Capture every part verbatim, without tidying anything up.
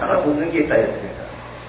따라 붙는 게 있다 했습니다.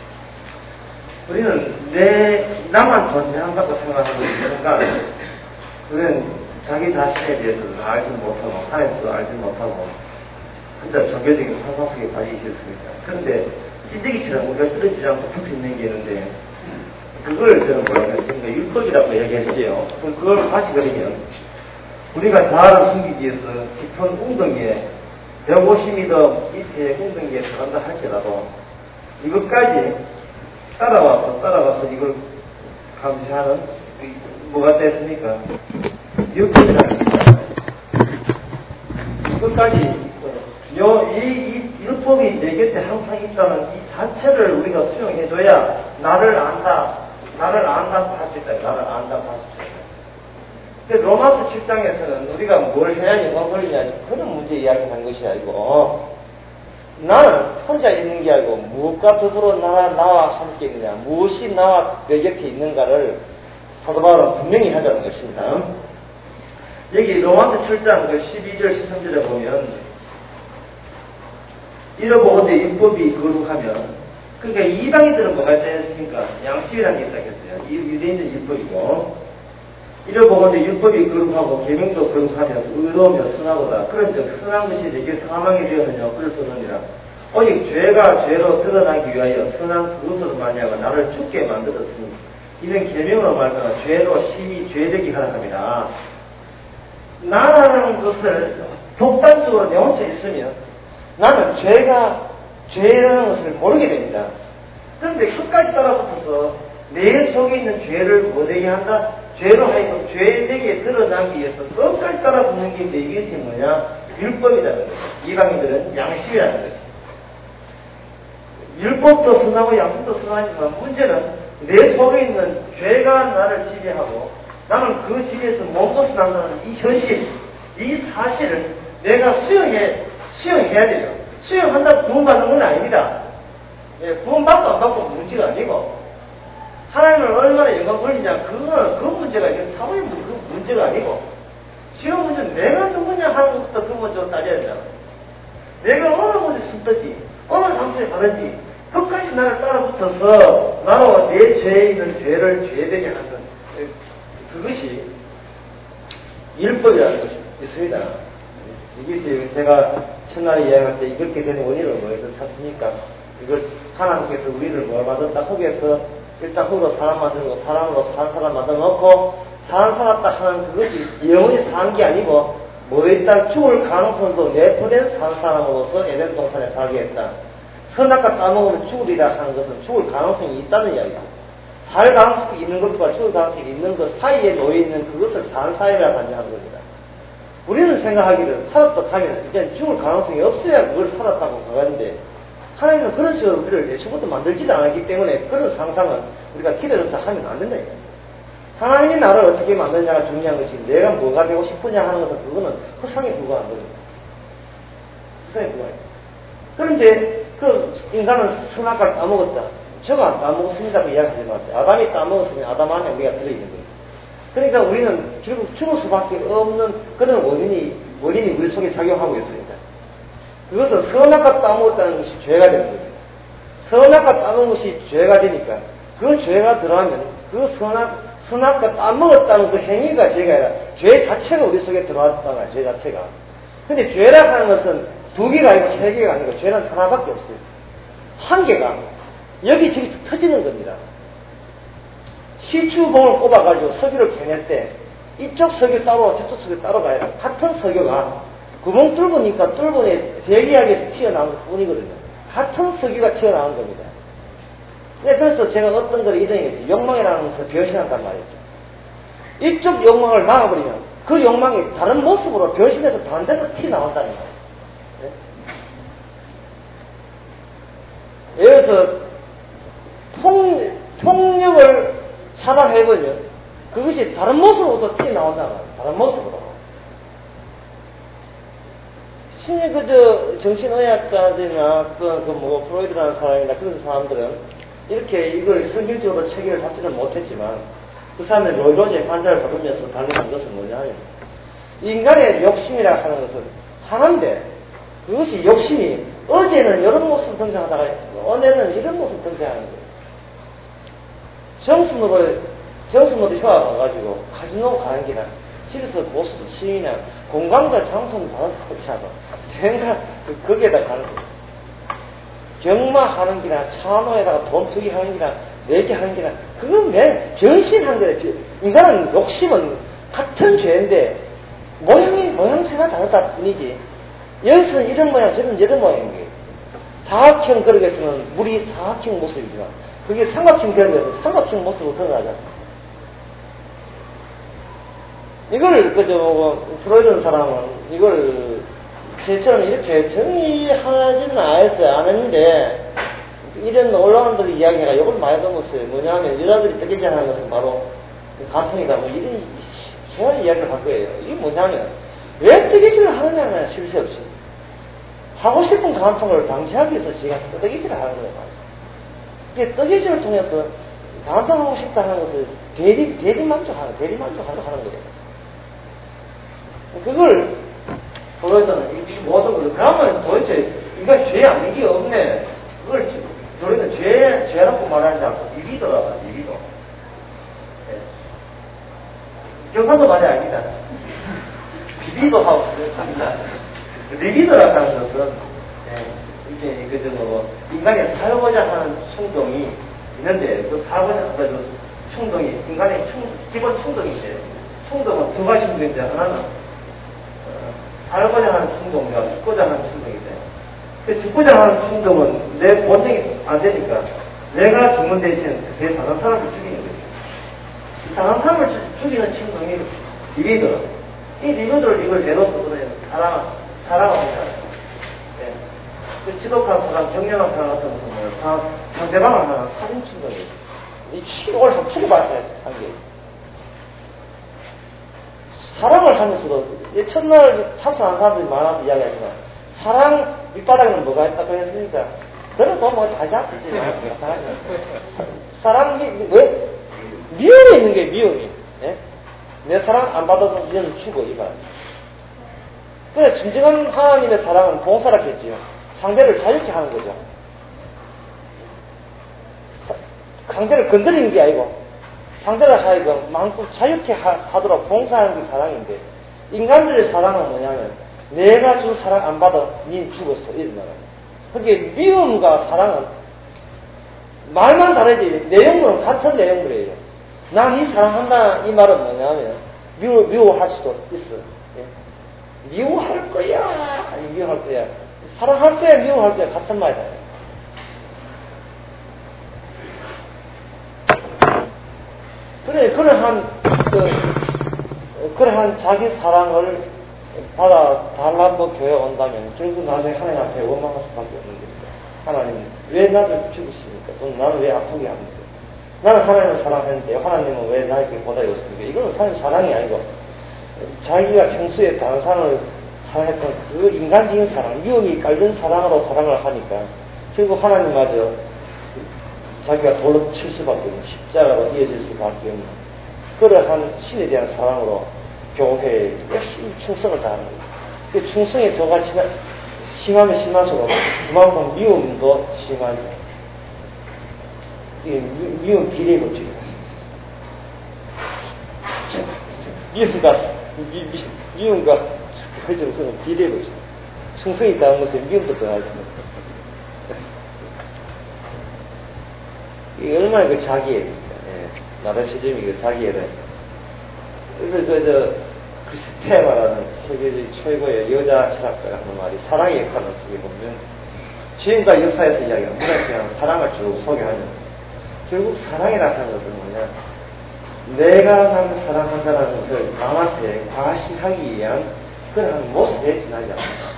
우리는 내, 나만 존재한다고 생각하고 있으니까, 우리는 자기 자신에 대해서는 알지 못하고, 하나님도 알지 못하고, 혼자 종교적인 환상 속에 빠져 있었습니다. 그런데, 찌꺼기처럼 우리가 쓰러지지 않고 붙어 있는 게 있는데, 그걸 저는 뭐라고 했습니까? 율법이라고 얘기했지요. 그럼 그걸 다시 그리면, 우리가 자아를 숨기기 위해서 깊은 웅덩이에, 백오십 미터 밑에 웅덩이에 들어간다 할지라도, 이것까지 따라와서, 따라와서 이걸 감시하는, 뭐가 됐습니까? 율법이라는 거예요. 이것까지, 요, 이, 이 율법이 내 곁에 항상 있다는 이 자체를 우리가 수용해줘야 나를 안다, 나를 안다고 할 수 있다, 나를 안다고 할 수 있다. 근데 로마서 칠 장에서는 우리가 뭘 해야 영광 걸리냐, 그런 문제 이야기하는 것이 아니고, 나는 혼자 있는 게 아니고, 무엇과 더불어 나, 나와 함께 있느냐, 무엇이 나와 내 곁에 있는가를 사도 바울은 분명히 하자는 것입니다. 여기 로마서 칠 장 그 십이 절 십삼 절에 보면, 이러보건대 율법이 거룩하면, 그러니까 이방인들은 뭐가 있습니까? 양심이라는 게 있다 했어요. 유대인들은 율법이고, 이러보건대 율법이 거룩하고 계명도 거룩하며 의로우며 선하고다. 그런즉 선한 것이 내게 사망이 되었느냐 그랬었느니라. 오직 죄가 죄로 드러나기 위하여 선한 그것으로 말미암아 나를 죽게 만들었으니 이는 계명으로 말미암아 죄로 심히 죄되게 하라 합니다. 나라는 것을 독단적으로 내 혼자 있으면 나는 죄가 죄라는 것을 모르게 됩니다. 그런데 끝까지 따라붙어서 내 속에 있는 죄를 못되게 한다. 죄로 하여금 죄되게 드러나기 위해서 끝까지 따라붙는 게 이제 이것이 뭐냐? 율법이라는 거죠. 이방인들은 양심이라는 거죠. 율법도 선하고 양심도 선하지만 문제는 내 속에 있는 죄가 나를 지배하고 나는 그 지배에서 못 벗어난다는 이 현실, 이 사실을 내가 수용해, 수용해야 돼요. 수용한다고 구원받는 건 아닙니다. 예, 구원받고 안 받고 문제가 아니고 하나님을 얼마나 영광 돌리냐, 그거는 그 문제가 지금 사회의 그 문제가 아니고, 지금 문제는 내가 누구냐 하는 것부터 그 문제로 따져야 되잖아. 내가 어느 곳에 숨든지, 어느 장소에 가든지, 끝까지 나를 따라붙어서, 나로 내 죄에 있는 죄를 죄되게 하는, 그것이 율법이라는 것이 있습니다. 이것이 제가 첫날에 이야기할 때 이렇게 되는 원인을 뭐에서 찾습니까? 이걸 하나님께서 우리를 뭘 받았다, 거기에서 일단 흙으로 사람 만들고 사람으로 산 사람 만들어 놓고 사람 살았다 하는 그것이 영원히 사는 게 아니고 뭐 일단 죽을 가능성도 내포된 산 사람으로서 에덴 동산에 살게 했다. 선악과 따먹으면 죽으리라 하는 것은 죽을 가능성이 있다는 이야기다. 살 가능성이 있는 것과 죽을 가능성이 있는 것 사이에 놓여있는 그것을 산 사이라고 하는 겁니다. 우리는 생각하기를 살았다 하면 이제 죽을 가능성이 없어야 그걸 살았다고 가는데 하나님은 그런 식으로 우리를 예초부터 만들지도 않았기 때문에 그런 상상은 우리가 기대로서 하면 안 된다. 하나님이 나를 어떻게 만드냐가 중요한 것이 내가 뭐가 되고 싶으냐 하는 것은 그거는 허상에 불과한 겁니다. 허상에 불과해요. 그런데 그 인간은 선악과를 따먹었다. 저가 따먹었습니다고 이야기하지 마세요. 아담이 따먹었으면 아담 안에 우리가 들어있는 거예요. 그러니까 우리는 결국 죽을 수밖에 없는 그런 원인이, 원인이 우리 속에 작용하고 있습니다. 그것은 선악과 따먹었다는 것이 죄가 되는 겁니다. 선악과 따먹은 것이 죄가 되니까 그 죄가 들어가면 그 선악, 선악과 따먹었다는 그 행위가 죄가 아니라 죄 자체가 우리 속에 들어왔다는 죄 자체가. 근데 죄라 하는 것은 두 개가 아니고 세 개가 아니고 죄는 하나밖에 없어요. 한 개가 여기 지금 터지는 겁니다. 시추봉을 꼽아가지고 석유를 캐낼 때 이쪽 석유 따로 저쪽 석유 따로 가야 돼. 같은 석유가 구멍 뚫으니까 뚫고에 대기하게 튀어나온 것 뿐이거든요. 같은 석유가 튀어나온 겁니다. 네, 그래서 제가 어떤 걸 이등했지. 욕망이라는 것을 변신한단 말이죠. 이쪽 욕망을 막아버리면 그 욕망이 다른 모습으로 변신해서 반대로 튀어나온다는 거예요. 네? 예를 들어서 폭, 폭력을 차단해버리면 그것이 다른 모습으로 튀어나온다는 거예요. 다른 모습으로. 심리 그저 정신의학자들이나 그런 그 뭐 프로이드라는 사람이나 그런 사람들은 이렇게 이걸 성경적으로 체계를 잡지는 못했지만 그 사람의 로이로제 환자를 받으면서 발견한 것은 뭐냐면 인간의 욕심이라 하는 것은 하나인데 그것이 욕심이 어제는 이런 모습 등장하다가 오늘은 이런 모습 등장하는 거예요. 정순으로 정순으로 휴가 가가지고 카지노 가는 기나 집에서 보수도 치이나 공간과 장소는 다 터치하고 맨날 그, 거기에다 가는 거예요. 경마하는 기나 차노에다가 돈 투기하는 기나 내기하는 기나 그건 왜 변신한 거예요. 인간은 욕심은 같은 죄인데 모양이 모양새가 다르다 뿐이지. 여기서는 이런 모양, 저는 이런 모양인 거예요. 사각형 그릇에서는 물이 사각형 모습이지만 그게 삼각형 그릇에서 삼각형 모습으로 드러나잖아. 이걸 그저 뭐 프로이드 사람은 이걸 제처럼 이렇게 정리하지는 않았어요. 안 했는데 이런 올라온들의 이야기가 이걸 많이 넘었어요. 뭐냐면 여자들이 뜨개질 하는 것은 바로 간통이다. 뭐 이런 희한한 이야기를 할 거예요. 이게 뭐냐면 왜 뜨개질을 하느냐면 쉴 새 없이 하고 싶은 간통을 방지하기 위해서 지가 뜨개질을 하는 거예요. 이게 뜨개질을 통해서 간통하고 싶다는 것을 대리, 대리 만족하는, 대리 만족하는 거예요. 그걸 보여서는 이 모든 걸 그러면 도대체 이거 죄 아닌 게 없네. 그걸 저희는 죄 죄라고 말하지 않고 리비도라고 하죠. 리비도. 네. 경상도 말이 아닙니다. 비비도하고 합니다. 리비도라고 하는 것은 네. 이제 그저 뭐 인간이 살고자 하는 충동이 있는데 그 살고자 하는 충동이 인간의 충, 기본 충동인데 충동은 두 가지 충동인데 하나는 살고자 하는 충동과 죽고자 하는 충동인데 그 죽고자 하는 충동은 내 본능이 안 되니까 내가 죽는 대신 내 다른 사람을 죽이는 거죠. 다른 사람을 죽이는 충동이 리비더. 이 리비더를 이걸 내놓아서 그러면 사랑, 사랑합니다. 네. 그 지독한 사람, 정령한 사람 같은 것은 상대방을 하는 살인 충동이에요. 이 치료를 좀 치료받아야 한 게. 사랑을 하면서도 첫날 참선한 사람들이 많아서 이야기하지만 사랑 밑바닥에는 뭐가 있다고 했으니까 그래도 뭐 다 잡히지. 사랑이 왜? 미움이 있는 게 미움이. 예? 내 사랑 안 받아서 이제는 죽어 이거. 그래 진정한 하나님의 사랑은 봉사라겠지요. 상대를 자유케 하는 거죠. 상대를 건드리는 게 아니고 상대를 하여금 마음껏 자유케 하도록 봉사하는 게 사랑인데 인간들의 사랑은 뭐냐면 내가 준 사랑 안 받아 니 죽었어 이런 말이에요. 그게 미움과 사랑은 말만 다르지 내용은 같은 내용들이에요. 난 이 사랑한다 이 말은 뭐냐면 미워, 미워할 수도 있어. 예? 미워할 거야 아니 미워할 거야 사랑할 거야 미워할 거야 같은 말이다. 그래, 그러한, 그, 그러한 자기 사랑을 받아 달라고 교회 온다면, 결국 나중에 하나님 앞에 원망할 수밖에 없는 겁니다. 하나님, 왜 나를 죽으십니까? 또는 나를 왜 아프게 합니까? 나는 하나님을 사랑했는데, 하나님은 왜 나에게 보다였습니까? 이건 사실 사랑이 아니고, 자기가 평소에 다른 사람을 사랑했던 그 인간적인 사랑, 미움이 깔린 사랑으로 사랑을 하니까, 결국 하나님마저 자기가 돌로 칠 수밖에 없는 십자가로 이어질 수밖에 없는 그러한 신에 대한 사랑으로 교회에 열심히 충성을 다하는 거예요. 그 충성의 도가 심하면 심할수록 그만큼 미움도 심하죠. 이 미움 비례 법칙이다. 미움과 미, 미, 미움과 그 정서는 비례 법칙. 충성이 있다는 것은 미움도 들어가야 됩니다. 이게 얼마나 그 자기애, 예, 나다 시점이 그 자기애를. 그래서 그, 저, 크리스테마라는 세계적 최고의 여자 철학자가 하는 말이 사랑의 역할을 어떻게 보면, 지금까지 역사에서 이야기하는 문학시간 사랑을 쭉 소개하는, 결국 사랑이라는 것은 뭐냐, 내가 나를 사랑한다는 것을 남한테 과시하기 위한 그런 모습에 지나지 않는다.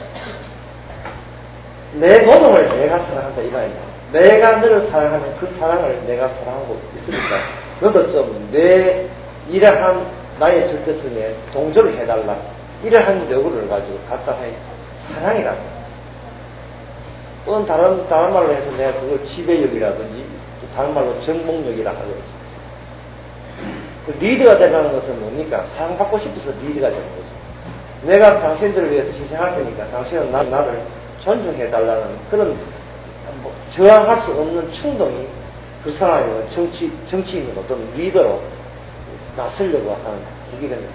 내 노동을 내가 사랑한다, 이거 아니야. 내가 너를 사랑하면 그 사랑을 내가 사랑하고 있으니까 너도 좀 내 이러한 나의 절대성에 동조를 해달라. 이러한 요구를 가지고 갖다 해 사랑이라. 또는 다른 다른 말로 해서 내가 그걸 지배욕이라든지 다른 말로 정복욕이라 하고 있어. 그 리드가 되는 것은 뭡니까? 사랑받고 싶어서 리드가 되는 거죠. 내가 당신들을 위해서 희생할 테니까 당신은 나, 나를 존중해달라는 그런 뭐 저항할 수 없는 충동이 그 사람이 정치, 정치인은 어떤 리더로 나서려고 하는 계기가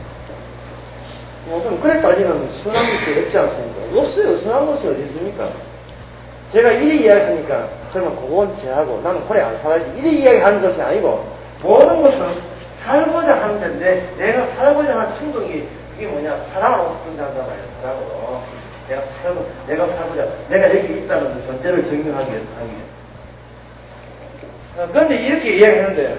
우선 그래 따지면 선한 것이 없지 않습니까? 없어요. 선한 것이 어디 있습니까? 제가 이리 이야기하니까 저는 그건 제하고 나는 그래 안 살아야지 이리 이야기하는 것이 아니고 모든 것은 살고자 하는 건데 내가 살고자 하는 충동이 그게 뭐냐 사랑으로 등장한단 말이에요. 사랑으로 내가 살고 내가 살고자 내가 여기 있다는 존재를 증명하기 위해서 하기 위해서 그런데 이렇게 이야기하는데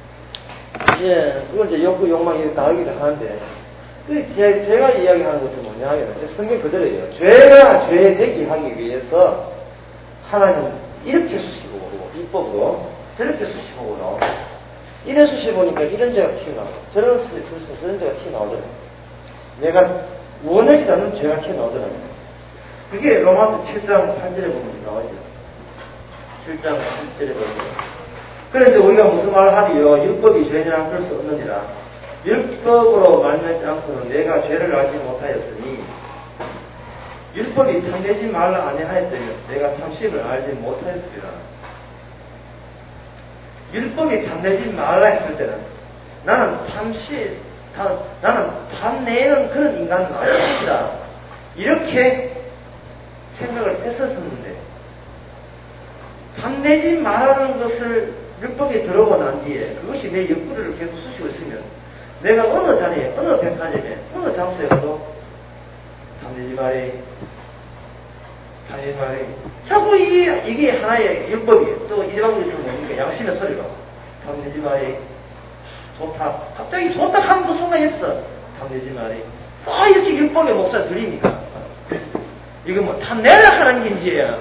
예 그건 이제 욕구 욕망이 이렇게 나오기도 하는데 그 제, 제가 이야기하는 것은 뭐냐 하면 성경 그대로예요. 죄가 죄되기 하기 위해서 하나님 이렇게 수시보고 입법으로 저렇게 수시보고로 이런 수시보니까 이런 죄가 튀어나오고 저런 수시보니까 저런 죄가 튀어나오더라고요. 내가 원하지 않는 죄가 튀어나오더라고요. 그게 로마서 칠 장 팔 절에 보면 나오죠. 칠 장 팔 절에 보면 그런데 우리가 무슨 말을 하리요 율법이 죄냐 그럴 수 없느니라. 율법으로 말미암지 않고는 내가 죄를 알지 못하였으니 율법이 탐내지 말라 아니하였더니 내가 탐심을 알지 못하였으리라. 율법이 탐내지 말라 했을 때는 나는 탐시 탐, 나는 탐내는 그런 인간은 아닙니다. 이렇게 생각을 했었었는데 탐내지 말라는 것을 율법에 들어오고 난 뒤에 그것이 내 옆구리를 계속 쑤시고 있으면 내가 어느 자리에, 어느 백화점에, 어느 장소에 가도 탐내지 말이, 탐내지 말이. 자꾸 이게, 이게 하나의 율법이에요. 또 이방인들은 뭐니까 양심의 소리로. 탐내지 말이, 좋다. 갑자기 좋다 하는 그 순간 했어. 탐내지 말이. 아, 이렇게 율법의 목소리 들리니까. 이게 뭐 탐내라 하는 긴지예요.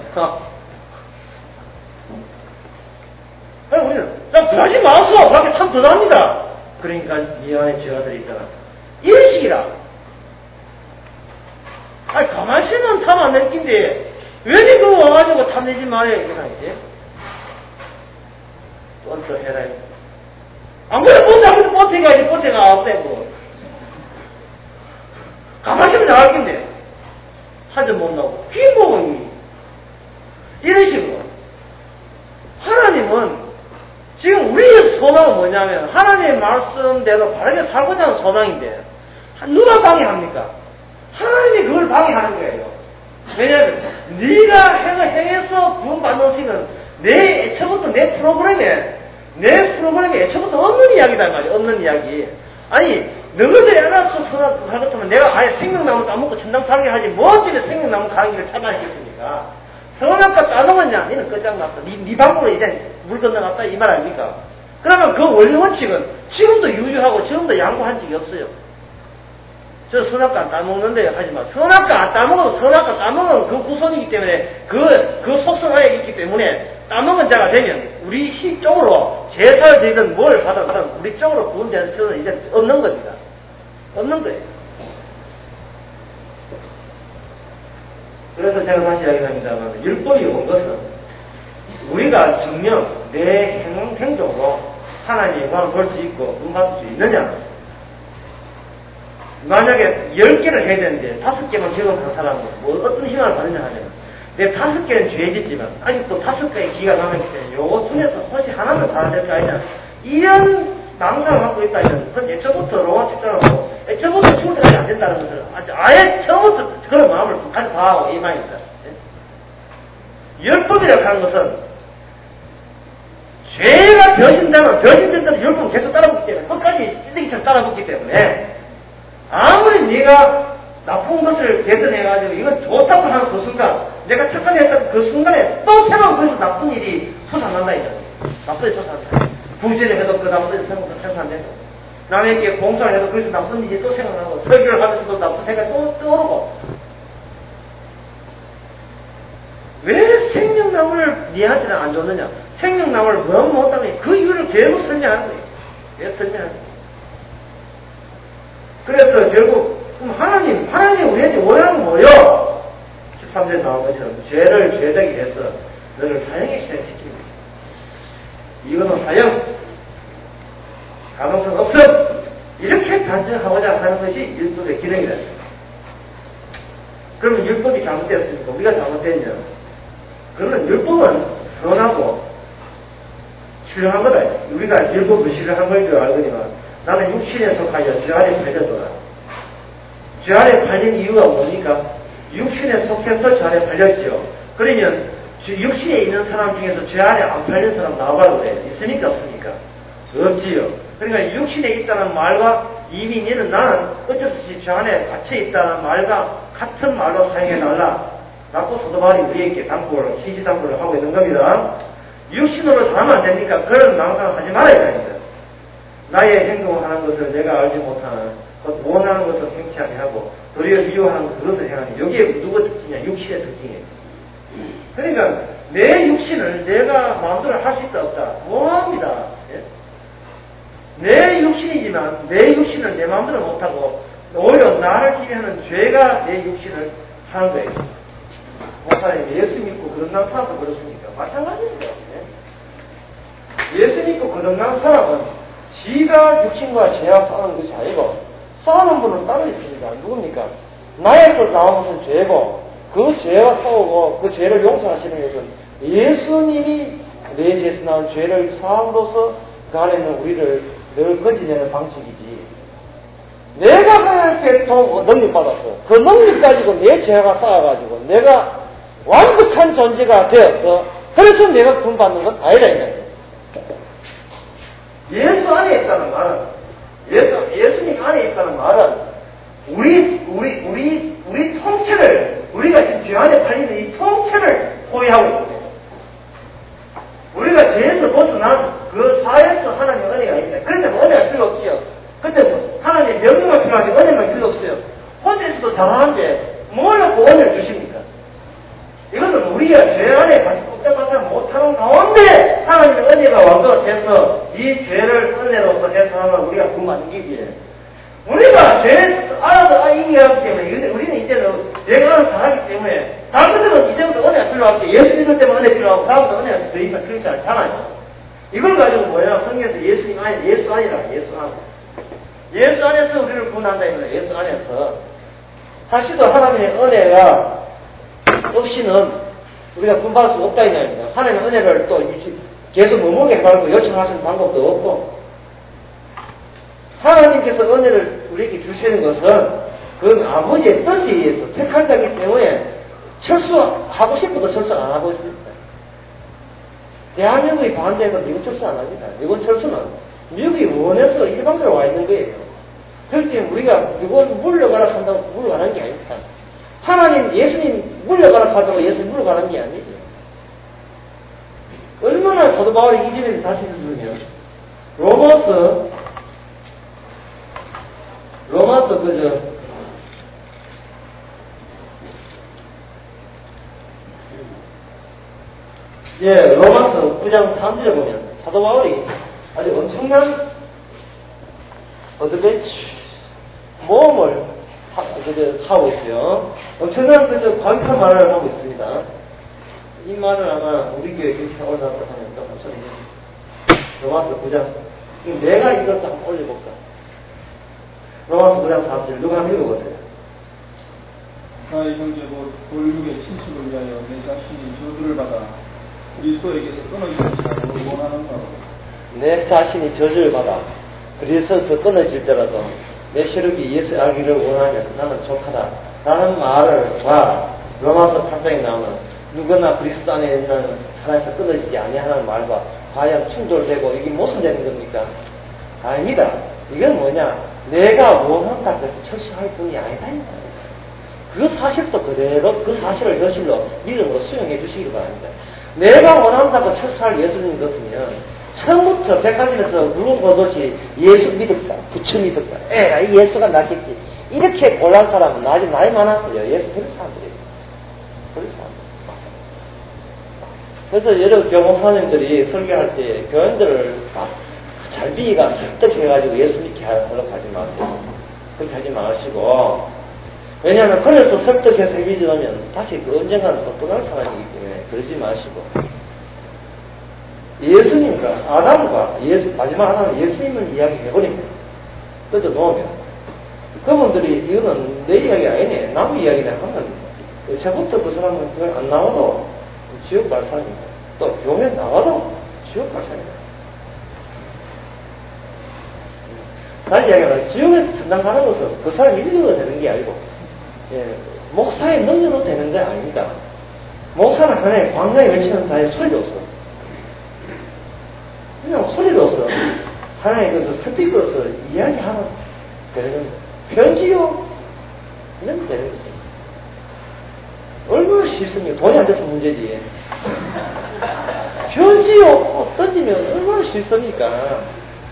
아니, 우리는, 나 그러지 마소! 그렇게 탐 더 납니다. 그러니까 이 안에 죄가 들어있잖아. 이런 식이라. 아니, 가만히 있으면 탐 안 낼 낀데, 왜 니그 와가지고 탐내지 말아야 이렇게 하지? 뻔떠 해라. 안 그래, 뻔떠 하면 뻔떠 가야지, 뻔떠가 없대고. 가만히 있으면 나갈 낀데, 하지 못 나고, 기본이. 이런 식으로. 하나님은 지금 우리의 소망은 뭐냐면 하나님의 말씀대로 바르게 살고자 하는 소망인데 누가 방해합니까? 하나님이 그걸 방해하는 거예요. 왜냐하면 네가 행을 행해서 구원받는 것은 내 애초부터 내 프로그램에 내 프로그램에 애초부터 없는 이야기다 말이야. 없는 이야기. 아니 너희들이 알아서 살 것같으면 내가 아예 생명나무 따먹고 천당 살게 하지 뭐 집에 생명나무 가는 길을 찾아내겠습니까? 선악과 따먹었냐? 니는 끝장났다. 니, 니 방법으로 이제 물 건너갔다 이 말 아닙니까? 그러면 그 원리 원칙은 지금도 유효하고 지금도 양보한 적이 없어요. 저 선악과 안 따먹는데 하지만 선악과 안 따먹어도 선악과 따먹은 그 구손이기 때문에 그, 그 속성 안에 있기 때문에 따먹은 자가 되면 우리 힘쪽으로 제사를 드리든 뭘 하든 하든 우리 쪽으로 구원되는 처는 이제 없는 겁니다. 없는 거예요. 그래서 제가 다시 이야기합니다만 율법이 온 것은 우리가 증명 내 행, 행동으로 하나님의 영광을 볼 수 있고 구원받을 수 있느냐. 만약에 열 개를 해야 되는데 다섯 개만 적용한 사람은 뭐 어떤 희망을 받느냐 하면 내 다섯 개는 죄짓지만 아직도 다섯 개의 기가 남아있기 때문에 요거 중에서 혹시 하나는 살아야 될 거 아니냐. 이런 망상을 갖고 있다면 그건 애초부터 로마 책자라고 애초부터 죽을 때까지 안 된다는 것을 아예 처음부터 그런 마음을 가지고 하고 이 말입니다. 율법이라고 하는 것은 죄가 변신되면 변신된 대로 율법은 계속 따라붙기 때문에 끝까지 찌르기처럼 따라붙기 때문에 아무리 네가 나쁜 것을 개선해가지고 이건 좋다고 하는 그 순간 내가 착하게 했던 그 순간에 또 새로운 거기서 나쁜 일이 솟아난다 이거지. 나쁜 일이 솟아난다. 구제를 해도 그 나쁜 일이 생산되고 남에게 봉사를 해도 거기서 나쁜 일이 또 생각나고 설교를 하면서도 나쁜 생각이 또 떠오르고 왜 생명나무를 니한테는 안 줬느냐? 생명나무를 뭐 못하면 그 이유를 계속 설명하는 거예요. 왜 설명하는 거예요? 그래서 결국 그럼 하나님, 하나님 우리한테 원하는 뭐요? 십삼 절에 나온 것처럼 죄를 죄되게 해서 너를 사형에 시행시킵니다. 이거는 사형, 가능성 없음 이렇게 단정하고자 하는 것이 율법의 기능이다. 그러면 율법이 잘못되었습니까? 우리가 잘못됐냐? 그러면 율법은 선하고 신령한 거다. 우리가 율법을 신령한 걸 줄 알거니와 나는 육신에 속하여 죄 안에 팔렸더라. 죄 안에 팔린 이유가 뭡니까? 육신에 속해서 죄 안에 팔렸죠. 그러면 육신에 있는 사람 중에서 죄 안에 안 팔린 사람 나와봐도 그래. 있습니까? 없습니까? 없지요. 그러니까 육신에 있다는 말과 이미 너는 나는 어쩔 수 없이 죄 안에 갇혀 있다는 말과 같은 말로 사용해달라. 라고 사도 바울이 우리에게 당부를, 시시 당부를 하고 있는 겁니다. 육신으로 사면 안 됩니까? 그런 망상을 하지 말아야 됩니다. 나의 행동하는 것을 내가 알지 못하는, 원하는 것을 행치 아니하고 도리어 미워하는 그것을 행하는, 여기에 누구 특징이냐? 육신의 특징이에요. 그러니까 내 육신을 내가 마음대로 할 수 있다 없다? 뭐합니다. 예? 내 육신이지만 내 육신을 내 마음대로 못하고 오히려 나를 지배하는 죄가 내 육신을 하는 거예요. 목사님 예수 믿고 거듭난 사람도 그렇습니까? 마찬가지입니다. 예? 예수 믿고 거듭난 사람은 지가 육신과 죄와 싸우는 것이 아니고 싸우는 분은 따로 있습니다. 누굽니까? 나에서 나온 것은 죄고 그 죄와 싸우고 그 죄를 용서하시는 것은 예수님이 내 죄에서 나온 죄를 사함으로써 그 안에 있는 우리를 늘 건지내는 방식이지. 내가 그렇게 능력 받았어. 그 능력 가지고 내 죄가 쌓아가지고 내가 완벽한 존재가 되었어. 그래서 내가 구원받는 건 아니다. 예수 안에 있다는 말은 예수, 예수님 안에 있다는 말은 우리 우리 우리 우리 통째를 우리가 지금 죄 안에 팔리는 이 통째를 포위하고 있습니다. 우리가 죄에서 벗어난 그 사에서 하나님의 은혜가 있다. 그런데 뭐 은혜가 필요 없지요. 근데 하나님의 명령만 필요하지 은혜만 필요 없어요. 혼자 있어도 잘하는데 뭘 갖고 은혜를 주십니까? 이것은 우리가 죄 안에 다시 꼼짝꼼짝 못하는 가운데 하나님의 은혜가 완전해서 이 죄를 은혜로서 해소하면 우리가 구원받는 기지. 우리가 죄 알아서 이미 알았기 때문에 우리는 이제는 내가 알아서 잘하기 때문에 다른 것들은 이제부터 은혜가 필요하고 예수 믿을 때만 은혜 필요하고 다음부터 은혜가 더 이상 필요치 않잖아요. 이걸 가지고 뭐야? 성경에서 예수님 안에 예수 안이라 예수 안. 예수 안에서 우리를 구원한다 이거야. 예수 안에서 사실도 하나님의 은혜가 없이는 우리가 구원받을 수 없다 이 말입니다. 하나님의 은혜를 또 계속 머물게 말고 요청하시는 방법도 없고 하나님께서 은혜를 우리에게 주시는 것은 그건 아버지의 뜻에 의해서 택한 자이기 때문에 철수하고 싶어도 철수 안 하고 있습니다. 대한민국이 반대해서 미국 철수 안 합니다. 미국 철수는 미국이 원해서 일방적으로 와 있는 거예요. 그렇기 때문에 우리가 미국은 물러가라 한다고 물러가는 게 아닙니다. 하나님, 예수님 물러가라 하다고 예수님 물러가는 게 아니에요. 얼마나 사도 바울이 이 점에서 다시 쓰느냐. 로마서, 로마서 그저, 예, 로마서 구 장 삼 절에 보면 사도 바울이 아주 엄청난 어드벤처, 모험을 하, 그저, 하고 있어요. 엄청난 그저 광탄 말을 하고 있습니다. 이 말을 아마 우리 교회 이렇게 올라왔다 하면 또 한번 로마서 구 장. 내가 이것도 한번 올려볼까? 로마서 구 장 삼 절 누가 한번 읽어보세요. 나의 형제 곧 골육의 친축을 위하여 내 자신이 저주를 받아 그리스도에게서 끊어질 자를 원하는 바로 내 자신이 저주를 받아 그리스도에서 끊어질 자라도 내 세력이 예수 알기를 원하냐 나는 족하다 라는 말을 봐 로마서 팔 장에 나오는 누구나 그리스도 안에 있는 사람에서 끊어지지 아니하는 말과 과연 충돌되고 이게 무슨 되는 겁니까? 아닙니다. 이건 뭐냐 내가 원한다고 해서 철수할 뿐이 아니다. 그 사실도 그대로 그 사실을 현실로 믿음으로 수용해 주시기 바랍니다. 내가 원한다고 철수할 예수님 같으면 처음부터 백가지에서 누른 것없이 예수 믿었다, 부처 믿었다. 에라 이 예수가 낫겠지. 이렇게 곤란 사람은 아직 나이 많았어요. 예수 그런 사람들이에요. 그런 사람들. 그래서 여러 교목사님들이 설교할 때 교인들을 잘 비기가 설득해가지고 예수 믿게 하려고 하지 마세요. 그렇게 하지 마시고 왜냐하면 그래서 설득해서 믿으면 다시 그 언젠가는 또 떠날 사람이기 때문에 그러지 마시고 예수님과 아담과 예수, 마지막 아담은 예수님을 이야기해버립니다. 그래서 놓으면 그분들이 이거는 내 이야기 아니네 남 이야기나 하는 겁니다. 어제부터 그 사람은 그걸 안 나와도 지옥 발상입니다. 또 교회 나와도 지옥 발상입니다. 다시 이야기하면 지옥에서 천당 가는 것은 그 사람이 일려도 되는 게 아니고 예, 목사에 넘겨도 되는 게 아닙니다. 목사는 하나의 광야에 외치는 자의 소리로서 그냥 소리로서 하나의 그 스피커로서 이야기하면 되는 겁니다. 편지요? 이런 되는 거죠. 얼마나 싫습니까? 돈이 안 돼서 문제지. 편지요? 던지면 얼마나 싫습니까?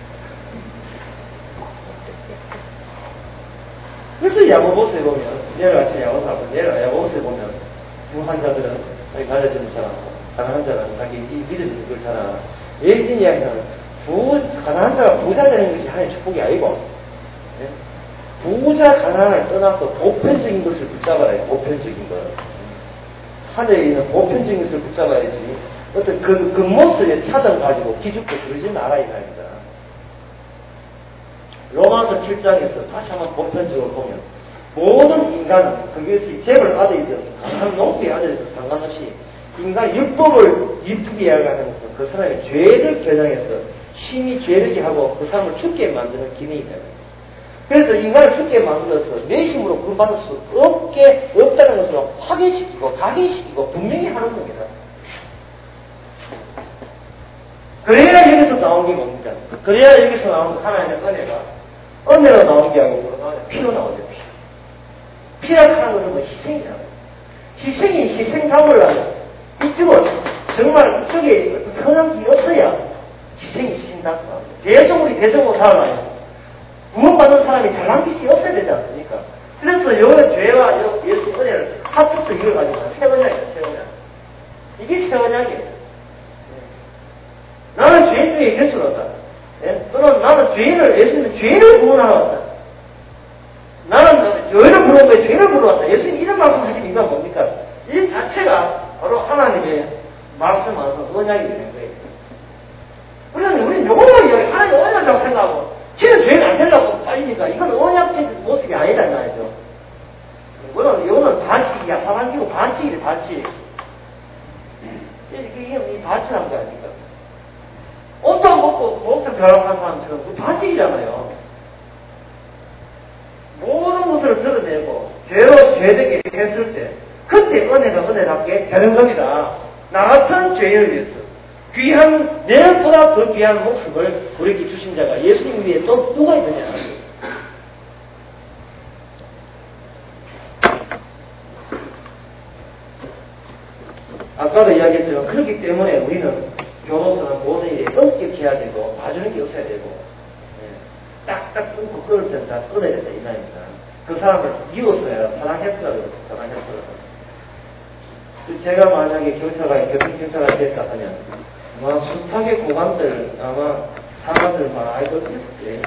그래서 야고보서에 보면, 내일 아침에 야고보서 내일 야고보서에 보면, 부한 자들은 자기 가져지는 사람, 가난한 자는 자기 믿어지는 걸 잘 알아. 예진 이야기는 부, 가난한 자가 부자 되는 것이 하나의 축복이 아니고, 네? 부자 가난을 떠나서 보편적인 것을 붙잡아야 해, 보편적인 것. 하늘에 있는 보편적인 것을 붙잡아야지, 어떤 그, 그 모습에 차등 가지고 기죽고 그러지 말아야 합니다. 로마서 칠 장에서 다시 한번 보편적으로 보면, 모든 인간은, 그것이 재벌 아들이든, 한 농부의 아들이든 상관없이, 인간 율법을 이쁘게 이야기하는 것은 그 사람의 죄를 겨냥해서 심히 죄르게 하고 그 사람을 죽게 만드는 기능이 됩니다. 그래서 인간을 죽게 만들어서 내 힘으로 구원받을 수 없게, 없다는 것을 확인시키고, 각인시키고, 분명히 하는 겁니다. 그래야 여기서 나온 게 뭡니까? 그래야 여기서 나온 하나님의 은혜가, 은혜로 나온 게 아니고, 피로 나오죠, 피. 피라고 하는 것은 뭐 희생이잖아요. 희생이 희생감을 하는, 이쪽은 정말 이쪽에 선한 게 없어야 희생이 희생답니다. 대성우리 대성으로 살아나요. 구원받는 사람이 잘난 짓이 없어야 되지 않습니까? 그래서 여러 죄와 예수 은혜를 합쳐서 이걸 가지고 새 언약이에요, 새 언약. 이게 새 언약이에요. 나는 죄인 중에 예수를 얻다. 예? 또는 나는 죄인을, 예수님은 죄인을 구원하러 왔다. 나는 죄인을 부르는 거에 죄인을 부르러 왔다. 예수님 이런 말씀 하시는 이유가 뭡니까? 이 자체가 바로 하나님의 말씀 안에서 언약이 되는 거예요. 그러니 우리는 요거만 이야기, 하나님 언약이라고 생각하고, 지는 죄는 안 되려고 빠지니까, 이건 언약적인 모습이 아니다, 이 말이죠. 이거는, 이거는 반칙이야. 사반지고 반칙이래, 반칙. 이게, 이 반칙한 거 아닙니까? 옷도 안 먹고, 목도 벼락한 사람처럼, 그 반칙이잖아요. 모든 것을 드러내고, 죄로 죄되게 했을 때, 그때 은혜가 은혜답게 되는 겁니다. 나 같은 죄인을 위해서 귀한, 내보다 더 귀한 목숨을 우리에게 주신 자가 예수님 위에 또 누가 있느냐. 아까도 이야기했지만 그렇기 때문에 우리는 교도소는 모든 일에 엄격히 해야 되고 봐주는 게 없어야 되고 예, 딱딱 끊고 끊을 때는 다 끊어야 된다 이 말입니다. 그 사람을 이웃어야 사랑했으라고 사랑했으라고. 제가 만약에 경찰관이 교통경찰관이 됐다 하면 아마 숱하게 고관들 아마 사람들 많이 알거든요.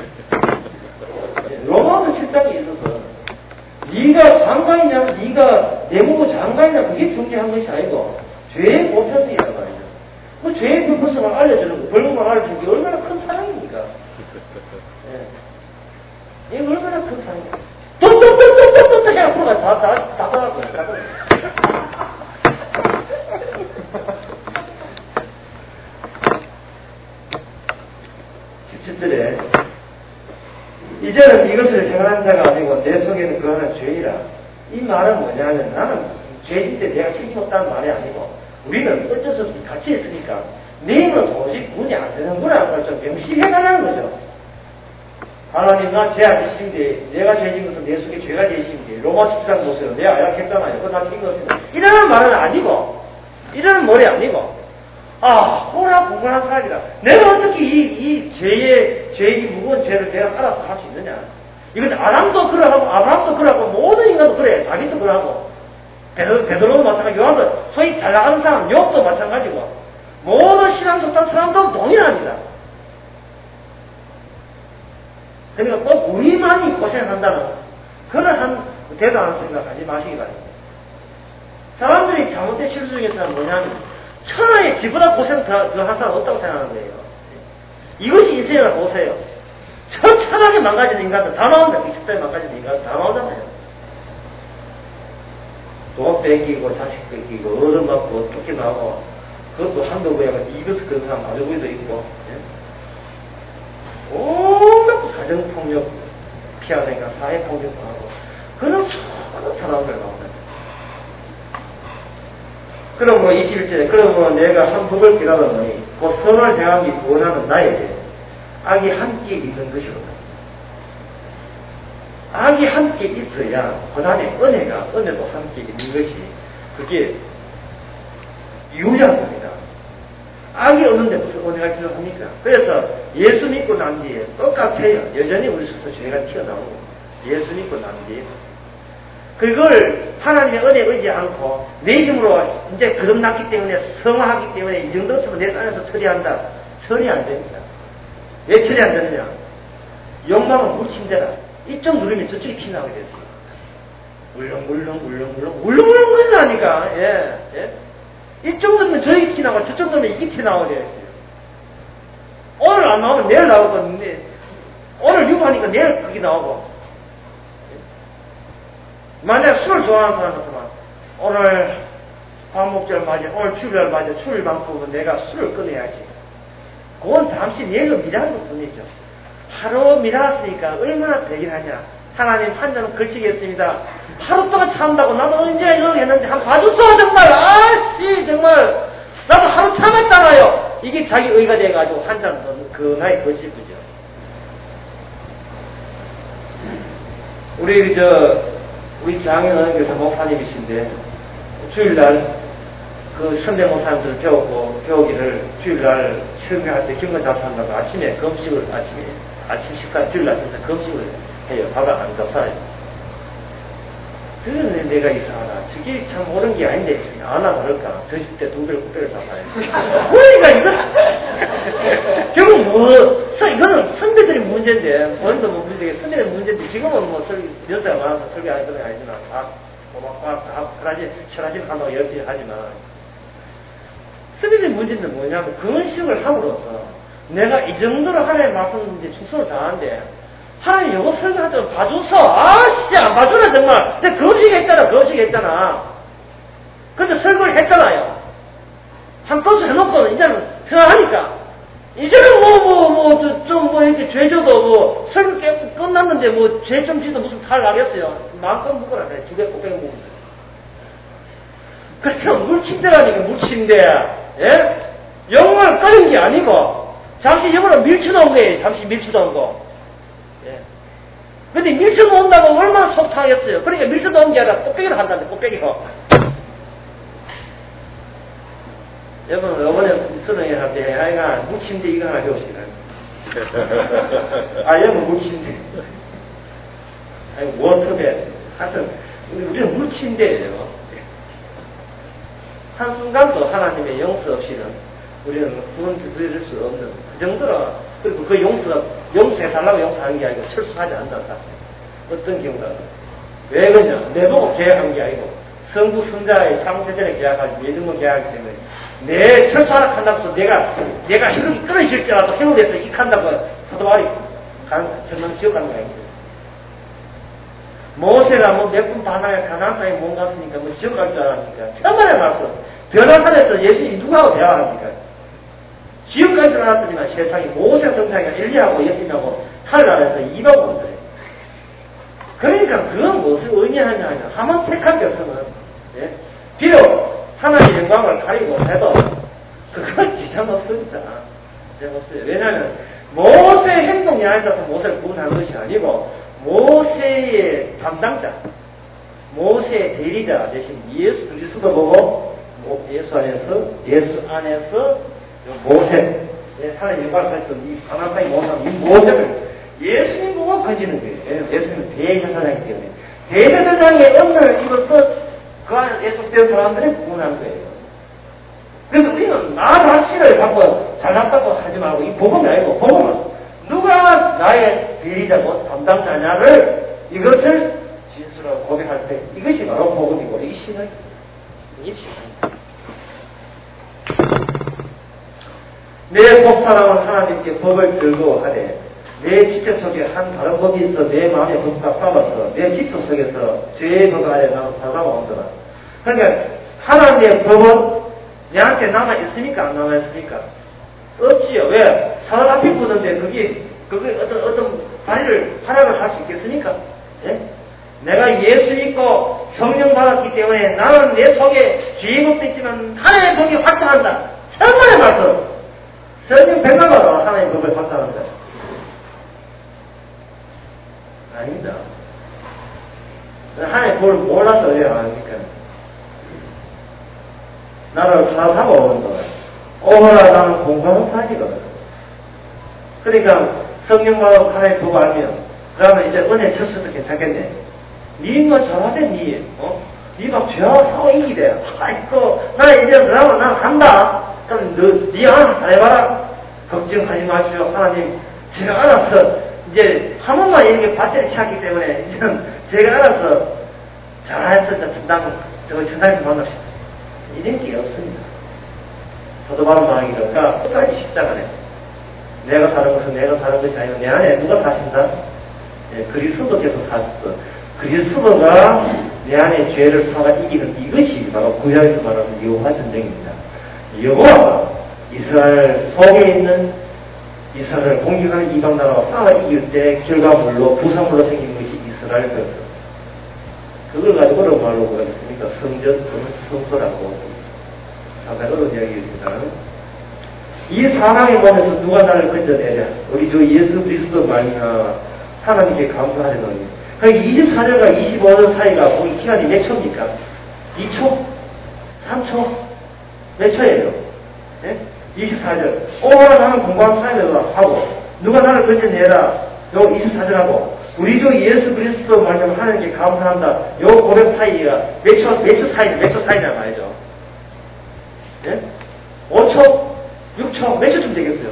로마서 칠 장에 있어서 네가 장관이냐 네가 내무부 장관이냐 그게 중요한 것이 아니고 죄의 보편성이란 말이죠. 그 죄의 보편성을 알려주는 거 벌금을 알려주는 게 얼마나 큰 사랑입니까? 예. 이게 얼마나 큰 사랑입니까? 똑똑똑똑똑똑 해야 앞으로 다, 다, 다 떠났거든요. 십칠 절에 이제는 이것을 행하는 자가 아니고 내 속에는 그 하나 죄이라. 이 말은 뭐냐면 나는 죄질 때 내가 책임 없다는 말이 아니고 우리는 어쩔 수 없이 같이 있으니까 내일은 도저히 구분이 안 되는구나 그걸 좀 명시해달라는 거죠. 하나님 나 죄악이 심인데 내가 죄진 것은 내 속에 죄가 죄심인데 로마 십칠 장 보세요. 내가 알았겠잖아요. 그건 다 책임 없습니다. 이러는 말은 아니고 이러는 말이 아니고 아, 호라 공부한 사람이다. 내가 어떻게 이, 이 죄의, 죄의 무거운 죄를 내가 알아서 할 수 있느냐. 이건 아담도 그러하고, 아브라함도 그러하고, 모든 인간도 그래. 다윗도 그러하고, 베드로, 베드로도 마찬가지, 요한도, 소위 잘 나가는 사람, 욥도 마찬가지고, 모든 신앙 속단 사람도 동일합니다. 그러니까 꼭 우리만이 고생한다는, 그러한 대단한 생각하지 마시기 바랍니다. 사람들이 잘못된 실수 중에서는 뭐냐면, 천하에 지보다 고생 더, 더 한 사람 없다고 생각하는 거예요. 이것이 인생이라 보세요. 천천하게 망가지는 인간들 다 나온다. 미쳤다에 망가지는 인간들 다 나오잖아요. 돈 뺏기고 자식 뺏기고 얻어맞고 쫓겨나고 그것도 한두 번에 이것을 그런 사람 가족에도 있고 예? 온갖 가정폭력 피하니까 사회폭력도 하고 그런 수많은 사람들 나옵니다. 그럼 뭐 이십일 절에 그럼 뭐 내가 한 법을 깨달았느니 그 선을 행하기 원하는 나에게 악이 함께 있는 것이로다. 악이 함께 있어야 그 다음에 은혜가 은혜도 함께 있는 것이 그게 유리한 겁니다. 악이 없는데 무슨 은혜가 필요합니까? 그래서 예수 믿고 난 뒤에 똑같아요. 여전히 우리 속에서 죄가 튀어나오고 예수 믿고 난 뒤에 그걸 하나님의 은혜에 의지 않고 내 힘으로 이제 거듭났기 때문에 성화하기 때문에 이 정도쯤은 내 안에서 처리한다. 처리 안 됩니다. 왜 처리 안 되느냐? 욕망은 물친대라. 이쪽 누르면 저쪽이 튀어나오게 됐어요. 물렁물렁 물렁물렁 물렁물렁 거리다니까. 예, 예. 이쪽 누르면 저기 튀어나오고 저쪽 누르면 이게 튀어나오게 됐어요. 오늘 안 나오면 내일 나오거든요. 오늘 유부하니까 내일 그게 나오고. 만약 술을 좋아하는 사람 같으면 오늘 광목절 맞아, 오늘 주일날 맞아, 주일만큼은 내가 술을 끊어야지. 그건 잠시 내가 미라는 것 뿐이죠. 하루 미라왔으니까 얼마나 되긴 하냐. 하나님 판단은 걸치겠습니다. 하루 동안 참다고 나도 언제 이런 했는데 한 봐줬어 정말. 아씨 정말 나도 하루 참았잖아요. 이게 자기 의가 돼가지고 한 잔 그 나이 더 싶으죠. 우리 저 우리 장인은 교사 목사님이신데 주일날 그 선대 목사님들 배우고 배우기를 주일날 설교할 때 경건 잡수한다고 아침에 금식을 아침에 아침 식사 주일날 진짜 금식을 해요. 바다 안 잡사요. 그러는 내가 이상하다. 저게 참 옳은 게 아닌데 아나 다를까. 저 집 때 두 배를 구 배를 잡아요. 그러니까 이거 결국 뭐 이거는 선배들이 문제인데 본인도 뭐 문제게 선배들이 문제인데 지금은 뭐 설 여자가 많아서 설교하는 건 아니지만 다 고맙고 다 하라지 철하지 한다고 열심히 하지만 선배들의 문제는 뭐냐면 그런 식을 함으로써 내가 이 정도로 하나님의 말씀 이제 충성을 다하는데 하나님 이거 설교하자면 봐줘서 아씨 안 봐주나 정말 내가 거짓이 했잖아 거짓이 했잖아 근데 설교를 했잖아요 한 건수 해놓고는 이제는 생각하니까 이제는 뭐 뭐 뭐 좀 뭐 이렇게 죄져도 뭐 설교 깨 끝났는데 뭐 죄 좀 지도 무슨 탈 나겠어요 마음껏 먹어라 그래 두 배 꼬백 먹으면 그러니까 물침대라니까 물침대 예? 영혼을 끓인 게 아니고 잠시 영혼을 밀쳐놓은 거예요 잠시 밀쳐놓은 거 예. 근데 밀쳐놓은다고 얼마나 속상했어요. 그러니까 밀쳐놓은 게 아니라 꽃배기를 한다는데, 꽃배기가. 여러분, 요번에 수능회 할 때, 아이가 묵침대 이거 하나 배우시라. 아, 여러분, 묵침대. 아니, 워터벨. 하여튼, 우리는 묵침대예요. 한순간도 하나님의 용서 없이는 우리는 구원 드릴 수 없는 그 정도로 그리고 그 용서가 용서해달라고 용서하는 게 아니고 철수하지 않는다. 어떤 경우가 왜 그러냐 내보고 계약한 게 아니고 성부 성자의 창세전에 계약하지 예정으로 계약하기 때문에 내 철수하라 한다고 해서 내가 내가 혈육이 끊어질지라도 해물에서 익한다고 포도알이 전남 지역 가는 거 아닙니다. 모세가 뭐 몇 분 다나야 가나안 땅에 못 갔으니까 뭐 지역 갈 줄 알았으니까 천만에 말씀 변화산에서 예수님이 누구하고 대화합니까? 지역 갈 줄 알았더니만 세상이 모세 성장이가 엘리야하고 예수님하고 하늘나라에서 이방 온다. 그러니까 그건 무엇을 의미하냐 하냐 하만 택한 것은 예? 비록 하나님의 영광을 가리고 해도 그건 지장 없습니다. 지장 없어요. 왜냐하면 모세의 행동이 아니라서 모세를 구분한 것이 아니고 모세의 담당자 모세의 대리자 대신 예수 그리스도 보고 예수 안에서 예수 안에서 모세 하나님 영광을 가리고 이 가나안의 모세는 이 모세를 예수님 보고 건지는 거예요. 예수님은 대제사장이기 때문에 대제사장의恩을 입어서 그 안에 예속된 사람들이 구원한 거예요. 그래서 우리는 나 자신을 갖고 잘났다고 하지 말고 이 복음이 아니고 복음은 누가 나의 대리자고 담당자냐를 이것을 진술하고 고백할 때 이것이 바로 복음이고 이 신은 이 신은 내 속사람은 하나님께 법을 들고 하되 내 지체 속에 한 다른 법이 있어 내 마음에 법과 싸워서 내 지체 속에서 죄의 법 아래 나는 살아가 온더라. 그러니까 하나님의 법은 내한테 남아있습니까? 안 남아있습니까? 없지요. 왜? 사람 앞에 보는데 그게, 그게 어떤, 어떤 발휘를, 활약을 할 수 있겠습니까? 예? 내가 예수 믿고 성령 받았기 때문에 나는 내 속에 죄의 법도 있지만 하나님의 법이 활동한다. 천만의 말씀. 성령 백만 받아 하나님의 법을 활동한다. 아닙니다. 하나님의 법을 몰라서 왜 안 합니까? 나를 사사가 오는 거야. 오라 나는 공부하는 사람이거든. 그러니까 성령 받아서 하나님의 법을 알면 그러면 이제 은혜 쳤어도 괜찮겠네. 니가 잘하대, 니. 어? 니가 죄와 싸워 이기대. 아이고, 나 이제 그러면 나 간다. 그럼 너, 니 알아서 잘해봐라. 걱정하지 마시오. 하나님, 제가 알아서, 이제, 한 번만 이렇게 밭을 치웠기 때문에, 이제는 제가 알아서 잘해서 전당, 저거 전당에서 만납시다. 이런 게 없습니다. 저도 바로 말하기로, 그러니까 끝까지 십자가네. 내가 사는 것은 내가 사는 것이 아니고, 내 안에 누가 사신다? 예, 그리스도께서 사셨어. 그리스도가 내 안에 죄를 사가 이기는 이것이 바로 구약에서 말하는 여호와 전쟁입니다. 여호와가 이스라엘 속에 있는 이스라엘을 공격하는 이방 나라와 싸워 이길 때 결과물로 부산물로 생긴 것이 이스라엘 거였어. 그걸 가지고 어려운 말로 뭐가 있습니까? 성전 또는 성소라고 상당히 어려운 이야기입니다. 이 상황의 몸에서 누가 나를 건져내랴? 우리 주 예수 그리스도 말이나 하나님께 감사하려니 그러니까 이십사 절과 이십오 절 사이가 거기 기간이 몇 초입니까? 이 초? 삼 초? 몇 초예요? 네? 이십사 절. 오라 나는 공부한 사이를 하고, 누가 나를 건져내라. 요 이십사 절하고, 우리 주 예수 그리스도 말씀 하나님께 감사한다. 요 고백 사이가 몇 초, 몇 초 사이, 몇 초 사이냐 말이죠. 네? 오 초? 육 초? 몇 초쯤 되겠어요?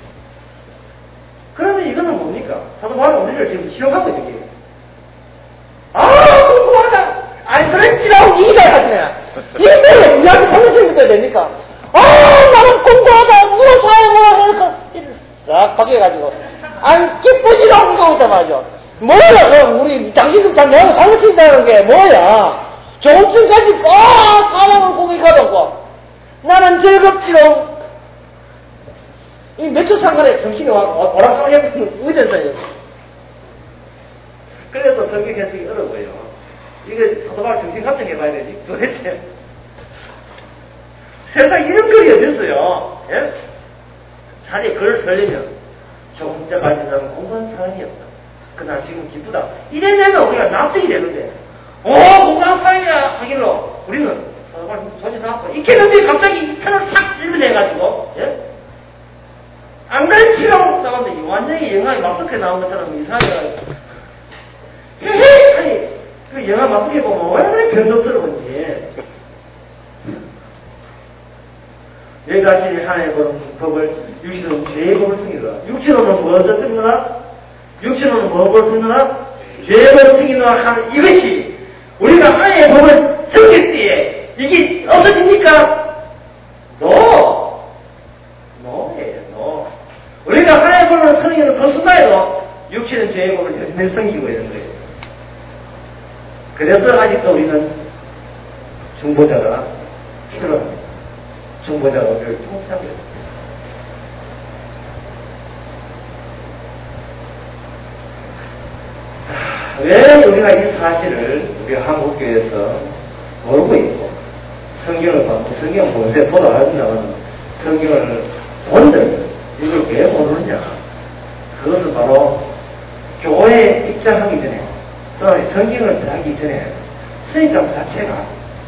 그러면 이거는 뭡니까? 사도 바울은 우리를 지금 시험하고 있는 게 아, 공부하자! 아니, 그랬지라고 이기다 하시네. 이게 이야기 성경책이 돼야 됩니까? 아, 나는 공부하다, 누가 사용을 하니까, 싹 바뀌어가지고. 아니, 기쁘지라고 하고 있단 말이죠. 뭐야, 그럼 우리 장신급 장려하고 잘못친다는 게 뭐야? 조금쯤까지 꽉 사랑을 공격하던고. 나는 즐겁지롱. 이 몇 초 상간에 정신이 오락가락해 의전사예요. 그래서 성경 해석이 어려워요. 이게 사도바울 정신 감정 해봐야 되지. 도대체 세상 이런 글이 어딨어요? 예? 사실 글을 쓰려면 조금 전까지 나는 공부한 사람이었다. 그러나 지금 기쁘다. 이래내면 우리가 납득이 되는데 오 공부한 사람이야 하기로 우리는 사도바울 손이 나왔고 있겠는데 갑자기 편을 싹 찔러내가지고 예? 안 그랬지라고 싸웠는데 완전히 영화에 막속해 나온 것처럼 이상하게 헤헤! 아니, 그 영화 막속해 보면 얼마나 변덕스러운지. 내 자신이 하나님의 법을, 육신으로는 죄의 법을 승리하라. 육신으로는 무엇을 승리하라? 육신으로는 무엇을 승리하라? 죄의 법을 승리하라 하는 이것이 우리가 하나님의 법을 승리할 때에 이게 없어집니까? 노! 노예요, 노. 우리가 하나님의 법을 승리하는 그 순간에도 육신은 죄의 법을 여전히 섬기고 있는 거예요. 그래서 아직도 우리는 중보자가 필요합니다. 중보자가 우리를 통치하고 있습니다. 왜 우리가 이 사실을 우리 한국교회에서 모르고 있고 성경을 받고 성경 본세 보다 알았다면 성경을 본들 이걸 왜 모르느냐? 그것은 바로 교회에 입장하기 전에 또 성경을 하기 전에 스니까 자체가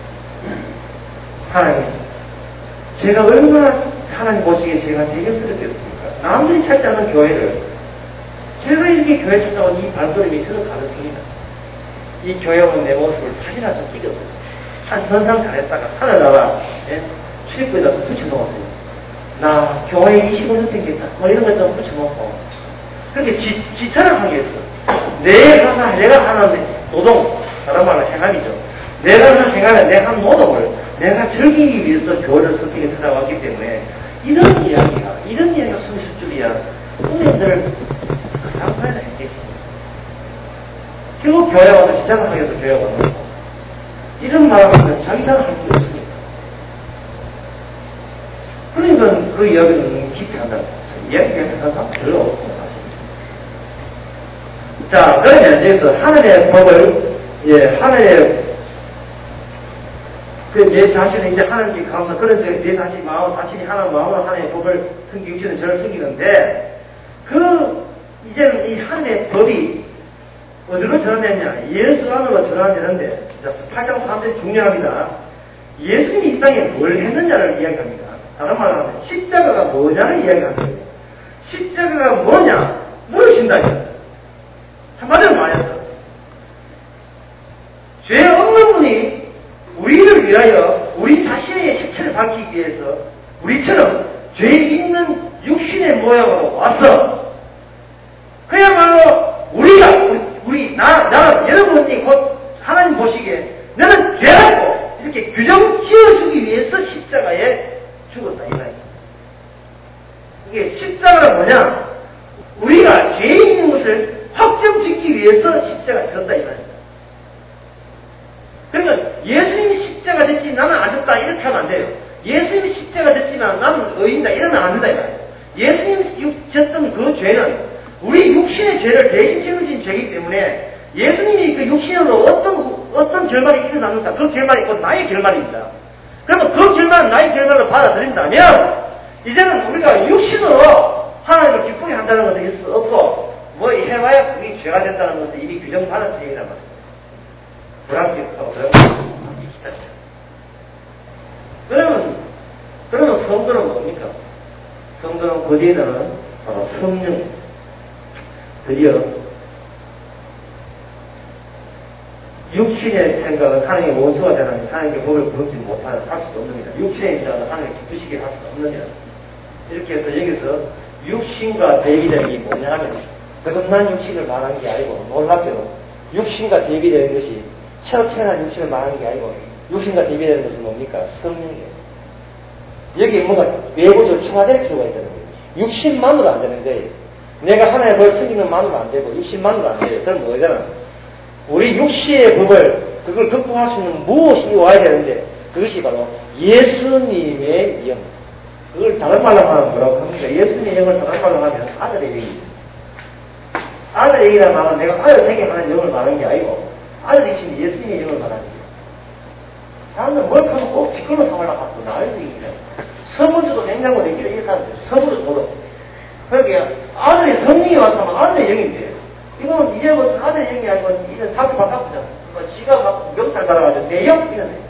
하나님 제가 얼마나 하나님 보시기에 제가 되게 쓰러졌습니까? 남들이 찾지 않는 교회를 제가 이렇게 교회 찾아온 이 발걸음이 저는 가르칩니다. 이 교회 오는 내 모습을 사진을 좀 찍었어요. 한 선상 잘했다가 하늘나라 예? 출입구에다 붙여놓았어요. 나 교회에 이십오 년 생겼다. 뭐 이런 것 좀 붙여놓고 그렇게 지, 지처럼 하겠어. 내가 하나, 내가 하나인데, 노동, 다른 말로 행함이죠. 내가 하나 행함에 내가 한 노동을 내가 즐기기 위해서 교회를 선택해 찾아왔기 때문에, 이런 이야기가, 이런 이야기가 수십 줄이야. 우리들, 그 상관에서 했겠습니다. 결국 교회 와서 시작을 하게 해서 교회 와서, 이런 말을 하면 자기가 그 이야기는 깊이 한다. 이야기하는 사람 별로 없습니다. 자, 그러면 여기서 하늘의 법을, 예, 하늘의, 그 내 자신은 이제 하나님께 가면서 그런 내 자신 마음, 자신이 하나님 마음으로 하나님의 법을 숨기, 육신은 저를 숨기는데, 그, 이제는 이 하늘의 법이 어디로 전환되느냐? 예수 안으로 전환되는데, 팔 장 삼 절 중요합니다. 예수님이 이 땅에 뭘 했느냐를 이야기합니다. 다른 말로 하면 십자가가 뭐냐를 이야기합니다. 십자가가 뭐냐? 물으신다. 한마디로 말해서 죄 없는 분이 우리를 위하여 우리 자신의 시체를 밝히기 위해서 우리처럼 죄 있는 육신의 모양으로 와서 그야말로 우리가 우리, 우리 나, 나 여러분이 곧 하나님 보시기에 너는 죄라고 이렇게 규정 지어주기 위해서 십자가에 죽었다 이 말이야. 이게 십자가가 뭐냐? 우리가 죄 있는 것을 확정짓기 위해서 십자가 졌다 이 말입니다. 그러니까 예수님이 십자가 졌지 나는 안 졌다 이렇게 하면 안 돼요. 예수님이 십자가 졌지만 나는 의인다 이러면 안 된다 이 말이에요. 예수님이 졌던 그 죄는 우리 육신의 죄를 대신 짊어진 죄이기 때문에 예수님이 그 육신으로 어떤 어떤 결말이 일어납니까? 그 결말이 곧 나의 결말입니다. 그러면 그 결말은 나의 결말을 받아들인다면 이제는 우리가 육신으로 하나님을 기쁘게 한다는 것은 있을 수 없고 뭐 해봐야 그게 죄가 됐다는 것은 이미 규정받은 죄이란 말이에요. 불합격하고 그러면 그러면 그러면 성도는 뭡니까? 성도는 거기에는 바로 성령 드디어 육신의 생각은 하나님의 원수가 되는 하나님의 법을 부르지 못하는 할 수도 없습니다. 육신의 생각은 하나님의 기쁘시게 할 수도 없느냐 이렇게 해서 여기서 육신과 대비되는 게 뭐냐 하면 거듭난 육신을 말하는 게 아니고 놀랍게도 육신과 대비되는 것이 새로 태어난 육신을 말하는 게 아니고 육신과 대비되는 것은 뭡니까? 성령이에요. 여기 뭔가 외부적으로 청화될 필요가 있다는 거예요. 육신만으로 안 되는 거예요. 내가 하나의 법을 숨기는 만으로 안 되고 육신만으로 안 돼요. 그럼 뭐잖아. 우리 육신의 법을 그걸 극복할 수 있는 무엇이 와야 되는데 그것이 바로 예수님의 영. 그걸 다른 말로 하면 뭐라고 합니까? 예수님의 영을 다른 말로 하면 아들의 영입니다. 아들의 영이라는 말은 내가 아들 생겨하는 영을 말하는 게 아니고 아들이신 예수님의 영을 말하는 거예요. 사람들은 뭘 하면 꼭 뒷걸로 삼으려고 하고 나를 얘기해요. 서문주도 냉장고 내기를 이렇게 하는데 서문도 못해. 그러니까 아들의 성령이 왔다면 아들의 영인데 이거는 이제부터 아들의 영이 아니고 이제 사표 바꿔보자. 지가 막 명찰 달아가지고 내 영 이러네.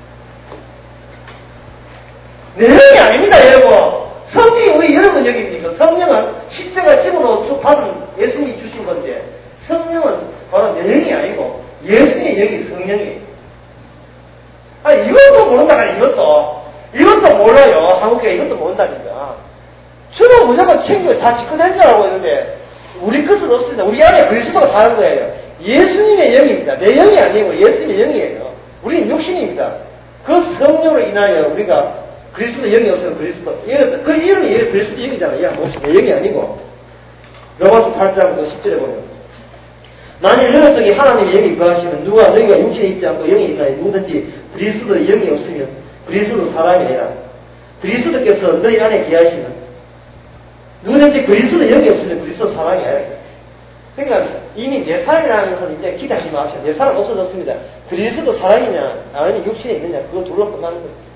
내 영이 아닙니다 여러분. 성령이 왜 여러분 영입니까? 성령은 십자가 집으로 받은 예수님이 주신 건데 성령은 바로 내 영이 아니고 예수님의 영이 성령이에요. 아 이것도 모른다 이것도 이것도 몰라요. 한국에 이것도 모른다니까. 주로 무조건 챙겨 다 짓고 다니라고 이러는데 우리 것은 없습니다. 우리 안에 그리스도가 사는 거예요. 예수님의 영입니다. 내 영이 아니고 예수님의 영이에요. 우리는 육신입니다. 그 성령으로 인하여 우리가 그리스도 영이 없으면 그리스도 그 이름이 그리스도 영이잖아요. 야, 혹시 내 영이 아니고 로마서 팔 장 십 절에 보면 만일 너희 속에 하나님의 영이 거하시면 누가 너희가 육신에 있지 않고 영이 있나요? 누구든지 그리스도 영이 없으면 그리스도 사람이 아니라 그리스도께서 너희 안에 계하시면 누구든지 그리스도 영이 없으면 그리스도 사람이 아니라. 그러니까 이미 내 사람이라는 것은 이제 기대하지 마십시오. 내 사람 없어졌습니다. 그리스도 사람이냐 아니면 육신에 있느냐 그거 둘로 끝나는 거예요.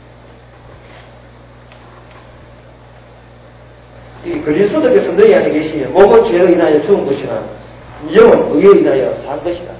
이 그리스도께서 너희 안에 계시면 몸은 죄로 인하여 죽은 것이나 영은 의로 인하여 산 것이다.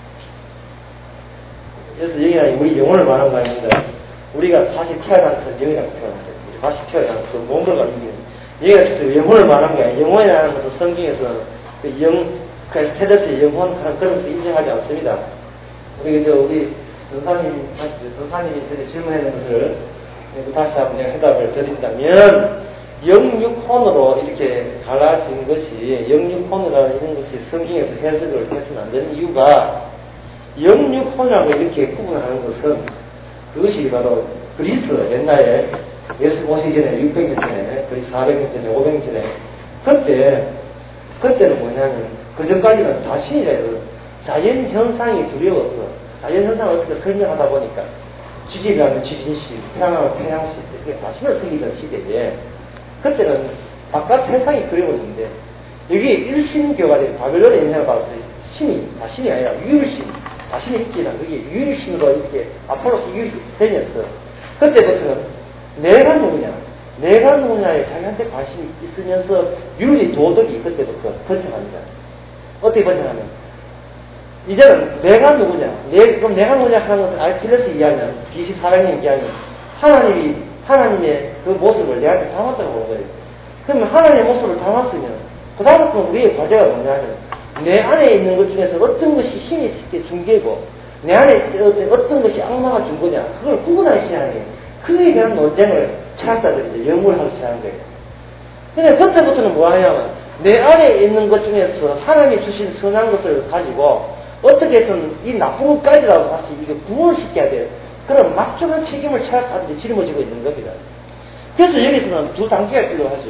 그래서 영이라니 우리 영혼을 말하는 거 아닙니다. 우리가 다시 태어난 것은 영이라고 표현합니다. 다시 태어난 그 몸을 가지고 여기가 영혼을 말하는 게 아니에요. 영혼이라는 것은 성경에서 그 영, 테레스의 영혼 그런 것을 인정하지 않습니다. 우리 저 우리 전사님 전사님이 전에 질문하는 것을 다시 한번 내가 해답을 드린다면. 영육혼으로 이렇게 갈라진 것이 영육혼이라는 이런 것이 성경에서 해석을 해서는 안 되는 이유가 영육혼이라고 이렇게 구분하는 것은 그것이 바로 그리스 옛날에 예수 오시기 전에 육백 년 전에 그리스 사백 년 전에 오백 년 전에 그때 그때는 뭐냐면 그전까지는 자신이래요. 자연 현상이 두려워서 자연 현상을 어떻게 설명하다 보니까 지지라면 지진씨, 태양하면 태양씨 이렇게 자신을 섬기던 시대에 그때는 바깥 세상이 그려버리는데 여기 일신교가 된 바벨론의 인생을 봐서 신이 다 신이 아니라 유일신 다 신이 있지만 그게 유일신으로 이렇게 아폴로스 유일되면서 그때부터는 내가 누구냐 내가 누구냐에 자기한테 관심이 있으면서 윤리 도덕이 그때부터 번창합니다. 어떻게 번창하면 이제는 내가 누구냐 내, 그럼 내가 누구냐 하는 것은 알킬레스 이야기는 비시 사랑의 이야기는 하나님이 하나님의 그 모습을 내한테 담았다고 보는 거예요. 그러면 하나님의 모습을 담았으면 그 다음부터는 우리의 과제가 뭐냐면 내 안에 있는 것 중에서 어떤 것이 신이 쉽게 준 게고 내 안에 어떤 것이 악마가 준 거냐 그걸 구분하기 시작하는 거예요. 그에 대한 논쟁을 철학자들이 연구를 하기 시작하는 거예요. 근데 그때부터는 뭐 하냐면 내 안에 있는 것 중에서 사람이 주신 선한 것을 가지고 어떻게 해서는 이 나쁜 것까지라도 다시 이게 구분을 시켜야 돼요. 그런 막중한 책임을 철학자들이 짊어지고 있는 겁니다. 그래서 여기서는 두 단계가 필요하죠.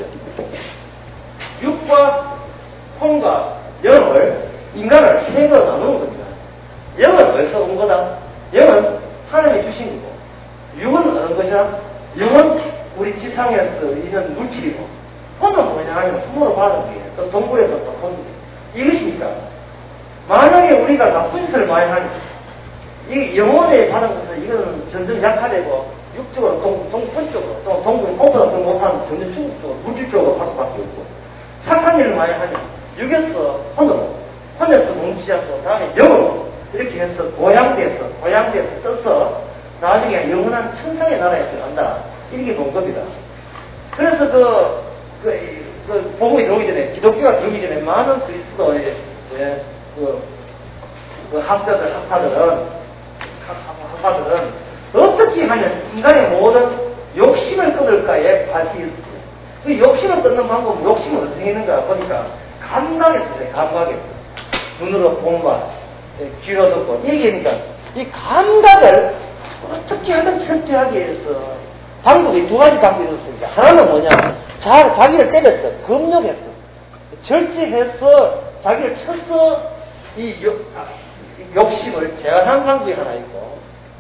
육과 혼과 영을 인간을 세 개로 나누는 겁니다. 영은 어디서 온 거다? 영은 하나님이 주신 거고 육은 어느 것이냐? 영은 우리 지상에서 있는 물질이고 혼은 뭐냐 하면 손으로 받은 거예요. 또 동굴에서 또 본 이것이니까 만약에 우리가 나쁜 짓을 많이 하니 이 영혼에 받은 것은 이거는 점점 약화되고 육적으로 동, 동분 쪽으로 또 동굴 꽃보다 더 못하는 점점 중국적으로 물질 쪽으로 갈 수밖에 없고 착한 일을 많이 하니 육에서 혼으로 혼에서 뭉치지 않고 다음에 영으로 이렇게 해서 고양돼서 고양돼서 떠서 나중에 영원한 천상의 나라에 들어간다 이렇게 본 겁니다. 그래서 그, 그, 그 복음이 들어오기 전에 기독교가 들어오기 전에 많은 그리스도의 예, 그, 그 학자들 학파들은 학파들은 어떻게 하면 인간의 모든 욕심을 끊을까에 관심이 있어요. 그 욕심을 끊는 방법은 욕심을 어떻게 있는가 보니까 감각했어요. 감각했어요. 눈으로 본과 귀로 듣고 얘기하니까 이 감각을 어떻게 하든 철저하게 해서 방법이 두 가지 방법이 있었으니까 하나는 뭐냐 자, 자기를 때렸어. 금욕했어. 절제해서 자기를 쳐서 이 욕, 욕심을 제한한 방법이 하나 있고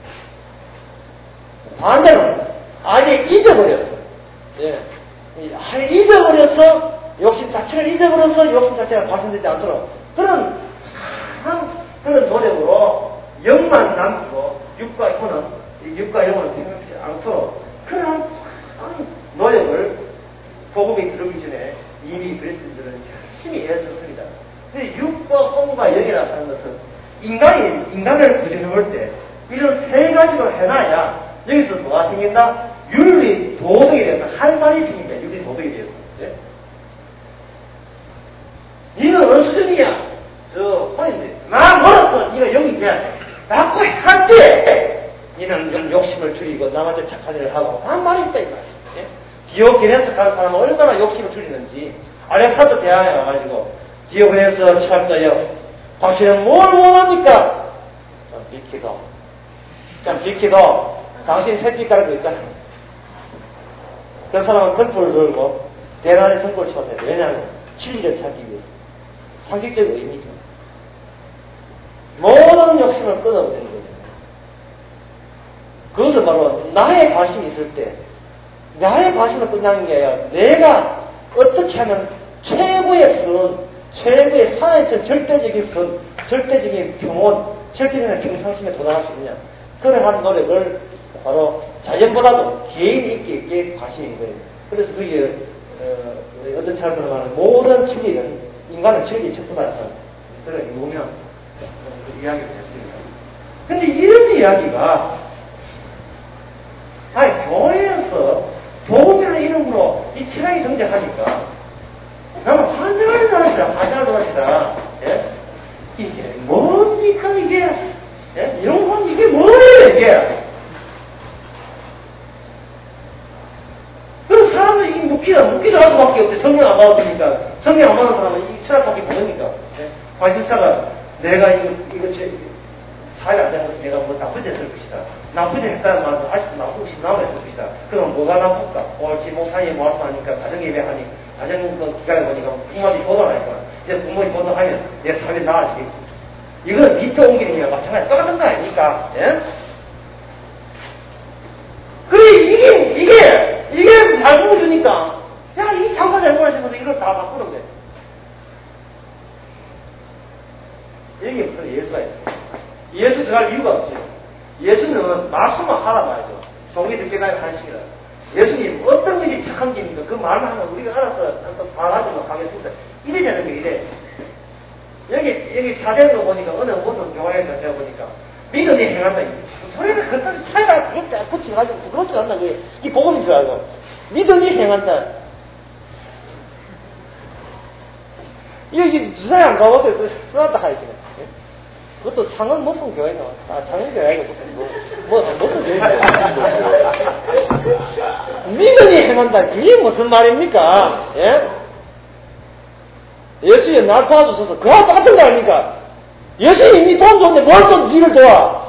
반대로 아예 잊어버렸어. 예. 아예 잊어버려서 욕심 자체를 잊어버려서 욕심 자체가 발생되지 않도록 그런 한 그런 노력으로 영만 남기고 육과 영은 육과 영은 생각하지 않도록 그런 노력을 복음이 들어오기 전에 이미 그리스도인들은 열심히 애썼습니다. 근데 육과 혼과 영이라고 하는 것은 인간이 인간을 구조해 볼 때 이런 세 가지로 해놔야 여기서 뭐가 생긴다? 윤리 도덕에 대해서 한 살이 생긴다. 윤리 도덕에 대해서. 네? 니는 어느 수준이야? 저 혼인데 나 멀었어. 니가 영이 돼야 돼. 나고 할 때 니는 욕심을 줄이고 남한테 착한 일을 하고 한 말이 있다 이 말이야. 예? 디오게네스 가는 사람은 얼마나 욕심을 줄이는지 알렉산더 대항에 와가지고 디오게네스 철학자여 당신은 뭘 원합니까? 좀 비키도 좀 비키도 당신 새끼가락도 있잖아. 그 사람은 등불을 들고 대란의 등불을 쳤어요. 왜냐하면 진리를 찾기 위해서. 상식적 의미죠. 모든 욕심을 끊어버리는 거예요. 그것은 바로 나의 관심이 있을 때 나의 관심을 끝나는 게 아니라 내가 어떻게 하면 최고의 선, 최고의 하나의 절대적인 선, 절대적인 평온, 절대적인 평상심에 도달할 수 있냐. 그러한 노력을 바로 자연보다도 개인 있게 있게 관심인 거예요. 그래서 그게 어, 어떤 차원으로 말하는 모든 진리는 인간은 진리에 접근하는 그런 유명한 그 이야기를 했습니다. 근데 이런 이야기가 아니 교회에서 복음이라는 이름으로 이 철학이 등장하니까 나는 환장을 하시다 환장을 하시다 예? 이게 뭡니까 이게 예? 이런 건 이게 뭐예요 이게 그럼 사람들이 이게 묻기다 묻기도 할 수밖에 없어요. 성경 안 받았으니까 성경 안 받은 사람은 이 철학밖에 모르니까 예? 관심사가 내가 이거 이거 제 사회 안 되는 것은 내가 뭐 나쁜 짓 했을 것이다. 나쁜 짓 했다는 말은 아직도 나쁜 것이 남아있을 것이다. 그럼 뭐가 나쁠까? 옳지 목사님이 모아서 하니까 가정 예배하니 가정 그 기간에 보니까 부모님이 보도하니까 이제 부모님이 보도하면 내 삶이 나아지겠지. 이거는 밑에 옮기는 게 마찬가지 똑같은 거 아닙니까? 예? 그래 이게 이게 이게 잘 보여주니까 야, 이 장사 잘못하시면 이걸 다 바꾸는 거예요. 여기에 무슨 예수가 있어요. 예수 들어갈 이유가 없어요. 예수는 말씀만 하라 말이죠. 종이 늦게 가야 한식이라. 예수님 어떤 일이 착한 길입니까? 그 말만 하면 우리가 알아서 봐가지고 가겠습니다. 이래냐는 게 이래. 여기, 여기 자대한 거 보니까 어느 무슨 교회에서 제가 보니까 믿음이 행한다. 소리를 그렇게 차이가 부럽지 않고 붙여가지고 부끄럽지 않나. 이 복음인 줄 알고. 믿음이 행한다. 여기 주사에 안 가봐도 쓰놨다 하이지. 그것도 창원 무슨 교회가 아 창원 교회가 무슨 뭐, 뭐 무슨 교회가 믿음이 행한다. 이게 무슨 말입니까? 예? 예수님 날 도와주셔서 그와 똑같은 거 아닙니까? 예수님 이미 돈 줬는데 뭘 또 니를 도와?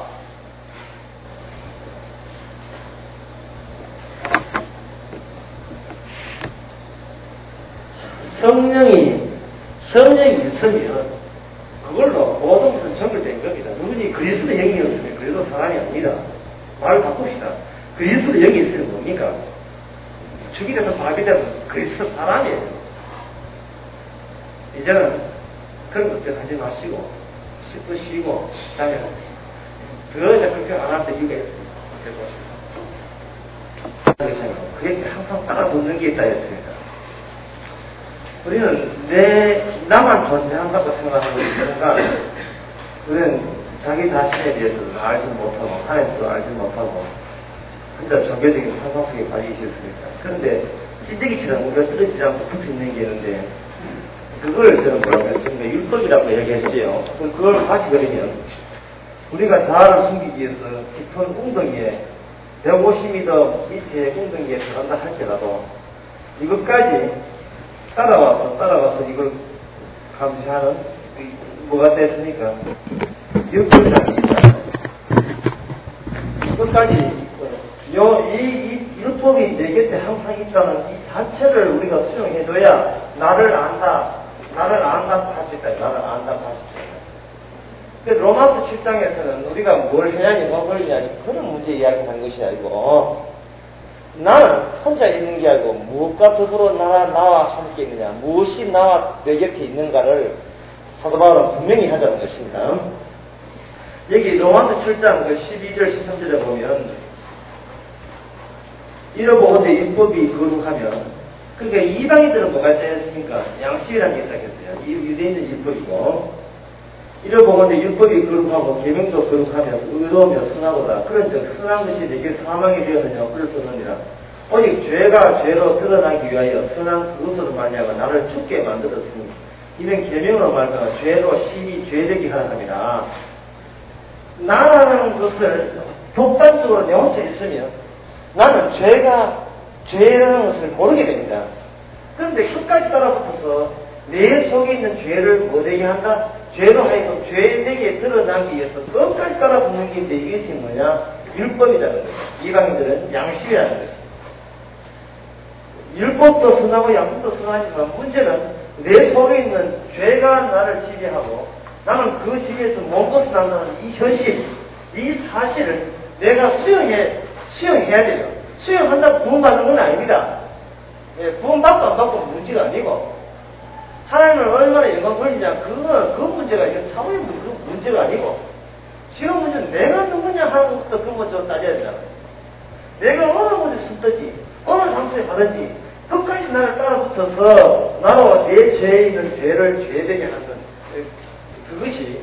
성령이 성령이 있으면 그걸로 모든 것은 정결된 겁니다. 누구니 그리스도의 영이 없으면 그리스도 사람이 아닙니다. 말을 바꿉시다. 그리스도의 영이 있으면 뭡니까? 죽이되면 마비되면 그리스도 사람이에요. 이제는 그런 것들 하지 마시고 씻고 쉬고 그다음에 더 이제 그렇게 안 할 때 이유가 있습니다. 그게 항상 따라붙는 게 있다 했습니다. 우리는 내, 나만 존재한다고 생각하고 있으니까, 우리는 자기 자신에 대해서도 알지 못하고, 하나님도 알지 못하고, 혼자 종교적인 상상속에 빠져 있었습니다. 그런데, 찌꺼기처럼 우리가 쓰러지지 않고 붙어 있는 게 있는데, 그걸 저는 뭐라고 했습니까? 율법이라고 얘기했지요. 그걸 다시 그리면, 우리가 자아를 숨기기 위해서 깊은 웅덩이에, 백오십 미터 밑에 웅덩이에 들어간다 할지라도, 이것까지 따라와서, 따라와서 이걸 감시하는, 뭐가 됐습니까? 율법이랍니다. 이것까지, 요, 이, 이 율법이 내 곁에 항상 있다는 이 자체를 우리가 수용해줘야 나를 안다, 나를 안다 할 수 있다, 나를 안다 할 수 있다. 로마서 칠 장에서는 우리가 뭘 해야지, 뭐 걸리냐니 그런 문제 이야기하는 것이 아니고, 나는 혼자 있는 게 아니고 무엇과 더불어 나, 나와 함께 있느냐, 무엇이 나와 내 곁에 있는가를 사도 바울은 분명히 하자는 것입니다. 여기 로마서 칠 장 십이 절 십삼 절에 보면 이러보건대 율법이 거룩하면, 그러니까 이방인들은 뭐가 되었습니까? 양식이라는 게 있다겠어요. 유대인은 율법이고, 이러보건대 율법이 거룩하고 계명도 거룩하며 의로우며 선하고다. 그런즉 선한 것이 내게 사망이 되었느냐 그럴 수 없느니라. 오직 죄가 죄로 드러나기 위하여 선한 그것으로 말미암아 나를 죽게 만들었으니 이는 계명으로 말미암아 죄로 심히 죄되게 하라 함이라. 나라는 것을 독단적으로 내 혼자 있으면 나는 죄가 죄라는 것을 모르게 됩니다. 그런데 끝까지 따라붙어서 내 속에 있는 죄를 못되게 한다. 죄로 하여금 죄되게 드러나기 위해서 끝까지 따라붙는 게 있는데 이것이 뭐냐? 율법이라는 거예요. 이방인들은 양식이라는 거예요. 율법도 선하고 양식도 선하지만 문제는 내 속에 있는 죄가 나를 지배하고 나는 그 지배에서 못 벗어난다는 이 현실, 이 사실을 내가 수용해, 수용해야 돼요. 수용한다고 구원받는 건 아닙니다. 예, 구원받고 안 받고 문제가 아니고 하나님을 얼마나 영광 돌리냐, 그거, 그 문제가, 이거 사회의 그 문제가 아니고, 지금 문제는 내가 누구냐 하는 것부터 그 문제로 따져야 되잖아요. 내가 어느 곳에 숨든지, 어느 장소에 가든지, 끝까지 나를 따라붙어서, 나와 내 죄에 있는 죄를 죄되게 하는, 그것이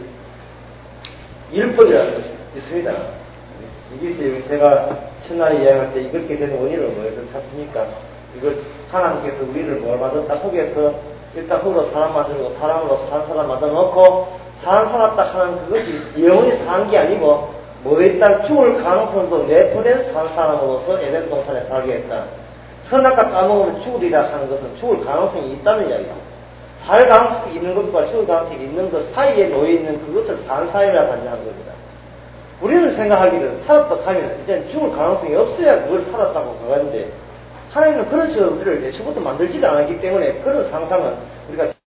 율법이라는 것이 있습니다. 이게 제가 첫날에 이야기할 때 이렇게 되는 원인을 뭐에서 찾습니까? 이걸 하나님께서 우리를 뭘 받았다, 거기에서 일단 흙으로 사람 만들고 사람으로 산 사람 만들어 놓고 사람 살았다 하는 그것이 영원히 사는 게 아니고 뭐 일단 죽을 가능성도 내포된 산 사람으로서 에덴 동산에 살게 했다. 선악과 까먹으면 죽으리라 하는 것은 죽을 가능성이 있다는 이야기다. 살 가능성이 있는 것과 죽을 가능성이 있는 것 사이에 놓여있는 그것을 산 사이라 간다는 겁니다. 우리는 생각하기를 살았다 하면 이제 죽을 가능성이 없어야 그걸 살았다고 그러는데 하나님은 그런 식으로 우리를 예초부터 만들지도 않았기 때문에 그런 상상은 우리가